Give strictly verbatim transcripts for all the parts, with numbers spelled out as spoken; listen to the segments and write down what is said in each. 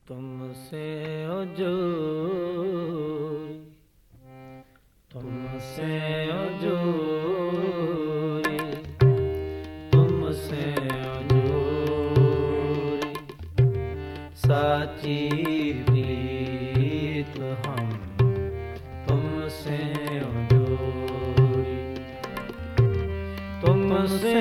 तुमसे ओजोरी, तुमसे ओजोरी, तुमसे ओजोरी, साची प्रीत हम तुमसे ओजोरी, तुमसे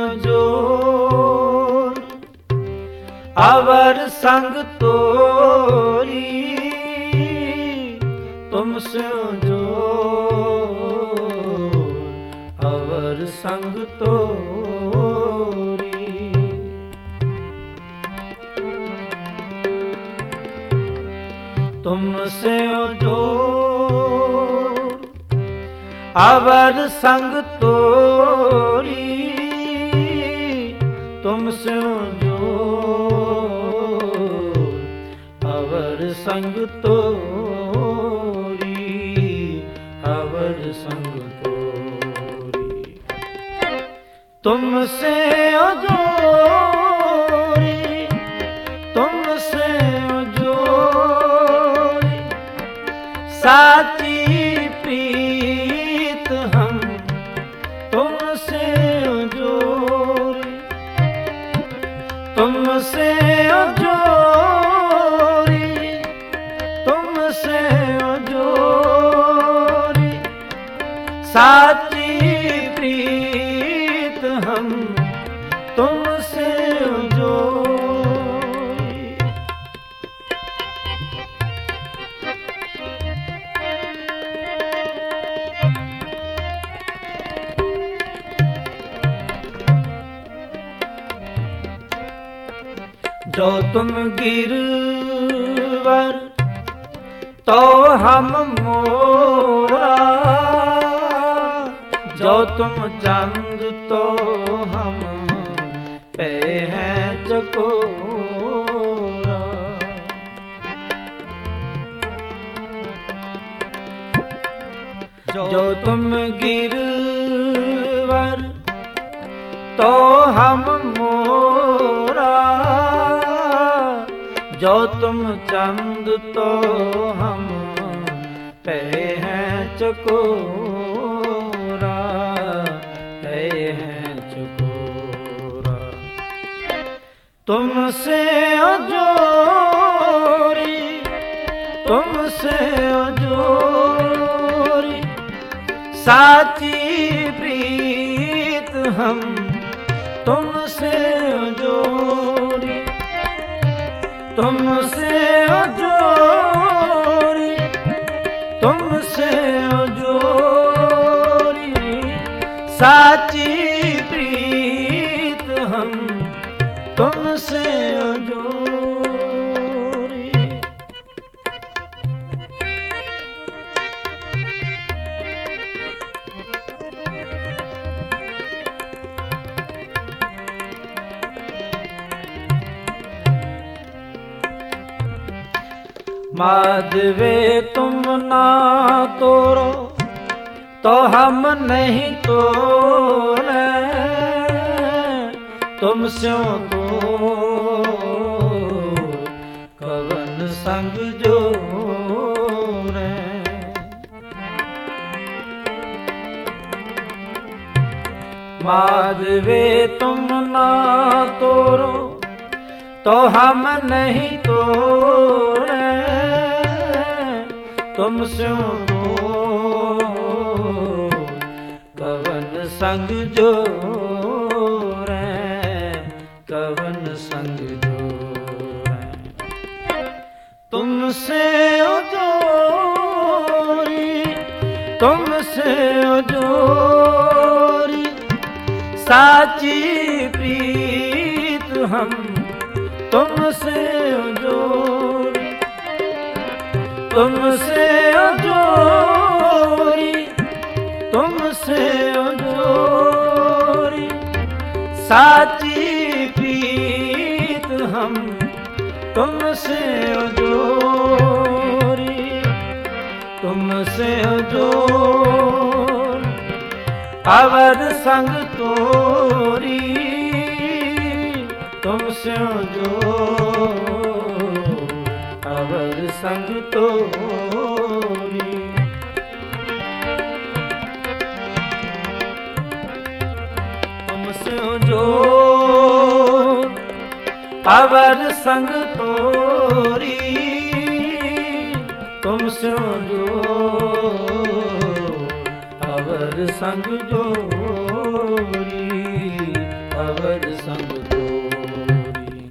ओजोरी, अवर संग तोरी, तुमसे ओजोरी, अवर संग तोरी, तुमसे ओजोरी, अवर संग तोरी, तुमसे ओजोरी, अवर संग तोरी, अवर संग तोरी, तुमसे ओजोरी, तुमसे ओजोरी, साची प्रीत हम तुमसे ओजोरी, तुमसे ओजोरी, तुमसे ओजोरी, साची प्रीत हम तुमसे ओजोरी, जो तुम गिरवर तो हम मोरा, जो तुम चंद तो हम पे हैं चकोरा, जो तुम गिरवर तो हम मोरा, जो तुम चंद तो हम पे हैं चकोरा, पे हैं चकोरा, तुमसे ओजोरी, तुमसे ओजोरी, साची प्रीत हम तुमसे ओजोरी, तुमसे ओजोरी, तुमसे ओजोरी, साची प्रीत हम तुमसे ओजोरी, माधवे तुम ना तोड़ो तो हम नहीं तोड़े, तुमसे तो कवन संग जोड़े, माधवे तुम ना तोड़ो तो हम नहीं तोड़े, तुमसे तो कवन संग जोड़े, कवन संग जोड़े, तुमसे ओजोरी, तुमसे ओजोरी, साची प्रीत हम तुमसे ओजोरी, तुमसे ओजोरी, तुमसे ओजोरी, साची प्रीत हम तुमसे ओजोरी, तुमसे ओजोरी, अवर संग तोरी, तुमसे ओजोरी, अवर संग तोरी। तुमसे जो अवर संग तोरी, तुमसे जो अवर संग जोरी, अवर संग जोरी।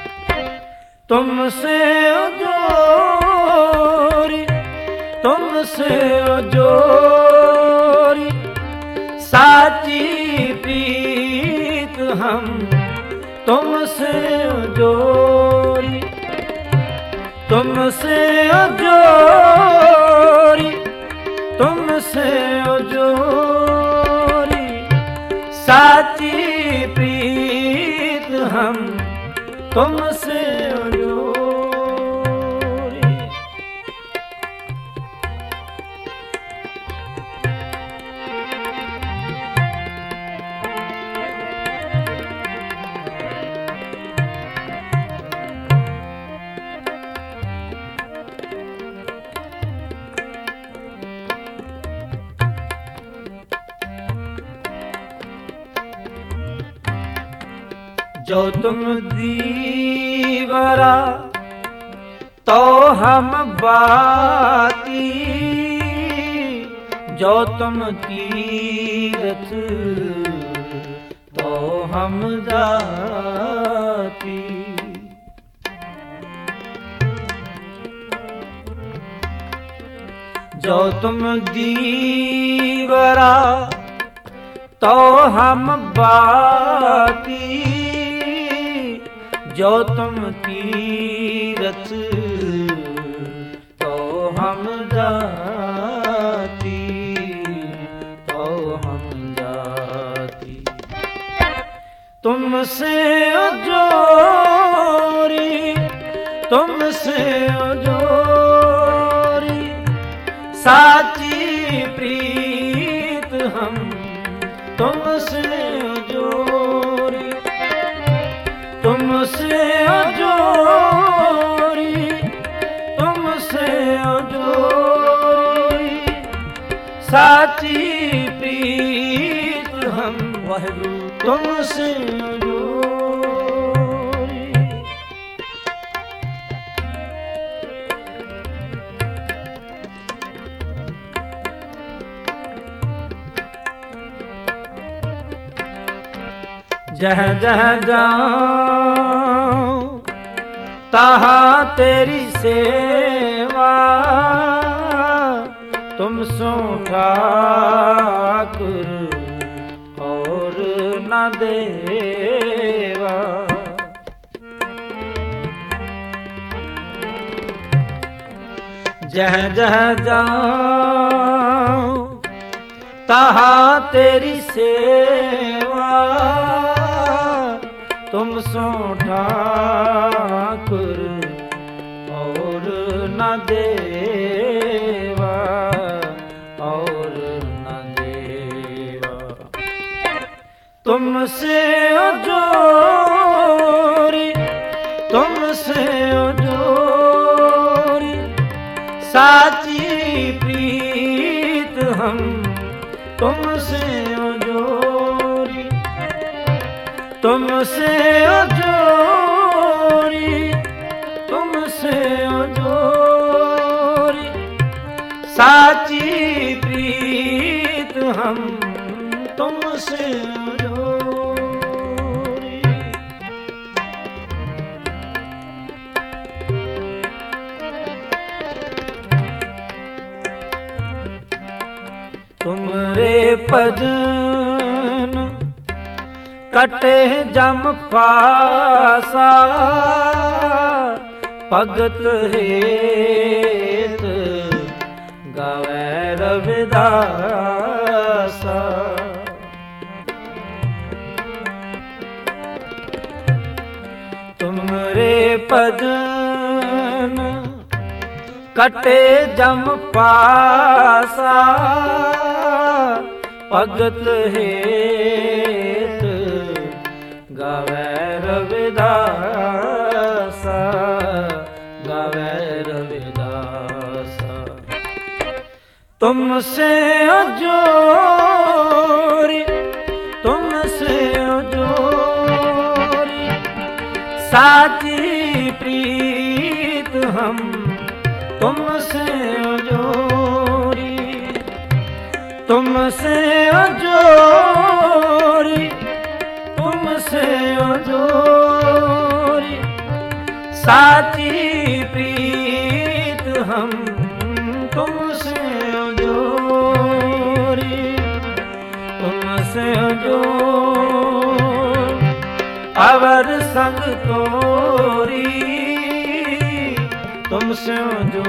तुमसे जोरी, तुमसे जोरी, साची प्रीत हम तुमसे जोरी। तुमसे जोरी, तुमसे जोरी, साची प्रीत हम तुमसे जोरी। जो तुम दीवरा तो हम बाती, जो तुम तीरथ तो हम जाती। जो तुम दीवरा तो हम बाती, जो तुम तीरथ तो हम जाती, तो हम जाती। तुमसे जोरी, तुमसे जोरी, साची प्रीत हम तुमसे जोरी। तुमसे जोरी, तुमसे जोरी, साची प्रीत हम वाहिगुरु तुमसे जोरी। जह जह जाऊं तहाँ तेरी सेवा, तुम सो ठाकुर और न देवा। जह जह जाऊं तहाँ तेरी सेवा, तुम सो ठाकुर और न देवा, और न देवा। तुमसे जोरी, तुमसे जोरी, साची प्रीत हम तुमसे जोरी। तुमसे जोरी, तुमसे जोरी, साची प्रीत हम तुमसे जोरी। तुमरे पद कटे जम फासा, भगत हेत गावे रविदासा। तुमरे पदन कटे जम पासा, भगत हेत गावे रविदासा, गावे गावे रविदासा। तुमसे जोरी तुमसे जोरी साची प्रीत हम तुमसे जोरी तुमसे जोरी तुमसे जोरी साची प्रीत हम तुमसे जोरी तुमसे जोर अवर संग तोरी तुमसे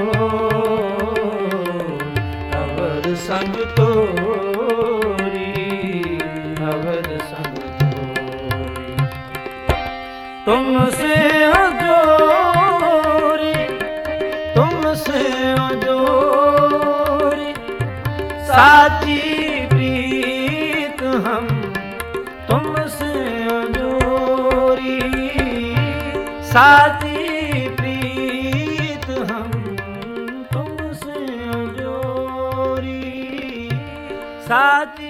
जोर अवर संग तोरी अवर संग तोरी तुमसे जोरी तुमसे जोरी साची प्रीत हम तुमसे जोरी साची प्रीत हम तुमसे जोरी साची